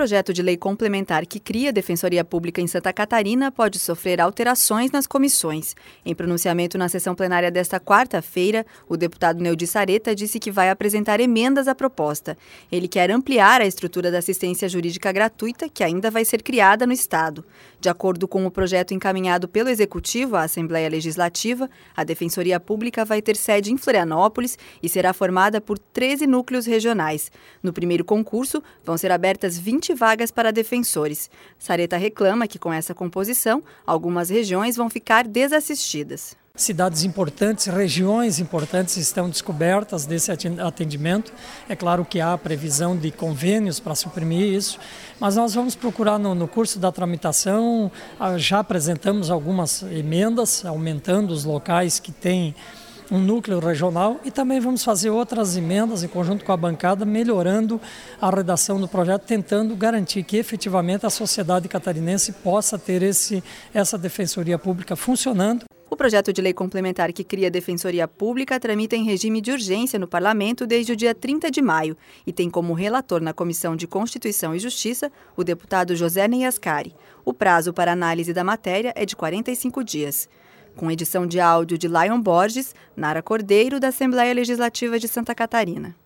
projeto de lei complementar que cria a Defensoria Pública em Santa Catarina pode sofrer alterações nas comissões. Em pronunciamento na sessão plenária desta quarta-feira, o deputado Neudi Sareta disse que vai apresentar emendas à proposta. Ele quer ampliar a estrutura da assistência jurídica gratuita, que ainda vai ser criada no Estado. De acordo com o projeto encaminhado pelo Executivo à Assembleia Legislativa, a Defensoria Pública vai ter sede em Florianópolis e será formada por 13 núcleos regionais. No primeiro concurso, vão ser abertas 20 vagas para defensores. Sareta reclama que, com essa composição, algumas regiões vão ficar desassistidas. Cidades importantes, regiões importantes estão descobertas desse atendimento. É claro que há previsão de convênios para suprimir isso, mas nós vamos procurar no curso da tramitação, já apresentamos algumas emendas, aumentando os locais que têm um núcleo regional, e também vamos fazer outras emendas em conjunto com a bancada, melhorando a redação do projeto, tentando garantir que efetivamente a sociedade catarinense possa ter essa defensoria pública funcionando. O projeto de lei complementar que cria a Defensoria Pública tramita em regime de urgência no Parlamento desde o dia 30 de maio e tem como relator na Comissão de Constituição e Justiça o deputado José Neyascari. O prazo para análise da matéria é de 45 dias. Com edição de áudio de Lion Borges, Nara Cordeiro, da Assembleia Legislativa de Santa Catarina.